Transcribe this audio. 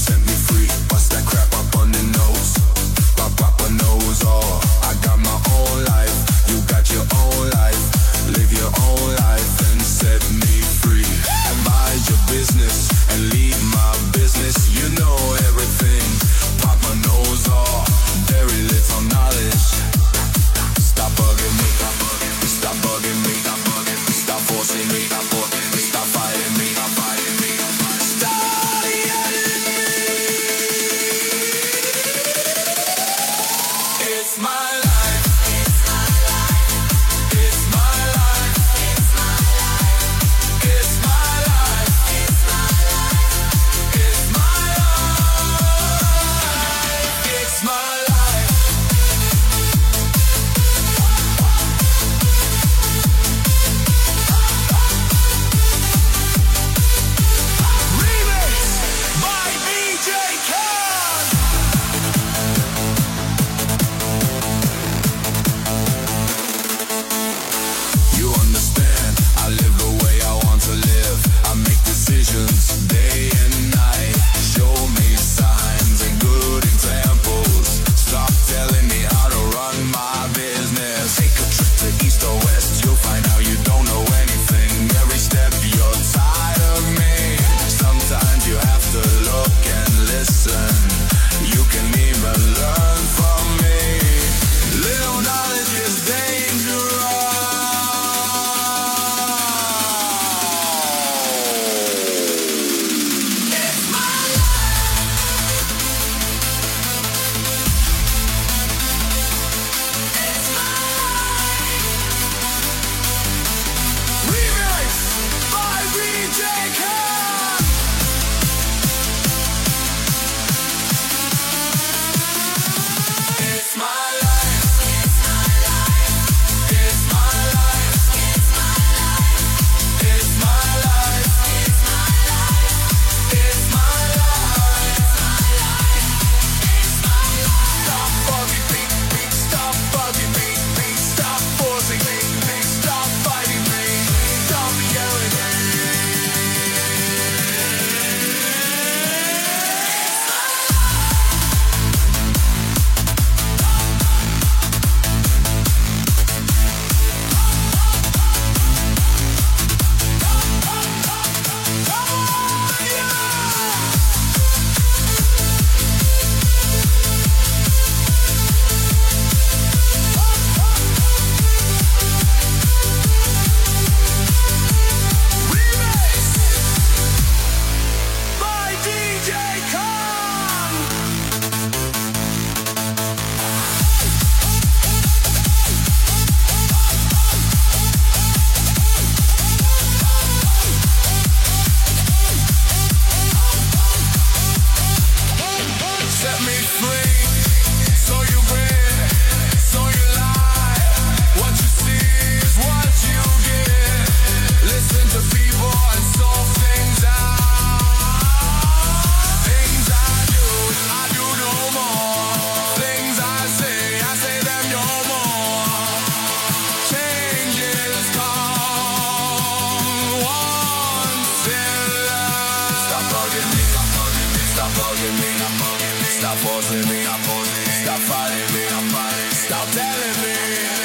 set me free. Bust that crap up on the nose. Papa knows all. I got my own life, you got your own life. Live your own life and set me free. And mind your business and lead my business. You know everything. Papa knows all. Very little knowledge. Stop bugging me. Stop bugging me. Stop forcing me. Stop fighting me. Stop yelling me. It's my life. It's my life. It's my life. It's my life. It's my life. It's my life. It's my life. It's my life. Remix by DJ Khan. You understand, I live the way I want to live. I make decisions day and night. Show me signs and good examples. Stop telling me how to run my business. Take a trip to east or west, you'll find out you don't know anything. Every step you're tired of me. Sometimes you have to look and listen. You can even learn from me. Little knowledge is dangerous. It's my life. It's my life. Remix by DJ Khan. It's my life. It's my life. It's my life. It's my life. It's my life. It's my life. It's my life. It's my life. Stop bugging me. Stop bugging me. Stop forcing me. Stop fighting me. Stop yelling at me. Remix by DJ Khan. Set me free, so you win, so you lie. What you see is what you get. Listen to people and solve things out. Things I do no more. Things I say them no more. Changes come once in life. Stop bugging me. Stop bugging me. Stop forcing me. Stop fighting me. Stop telling me.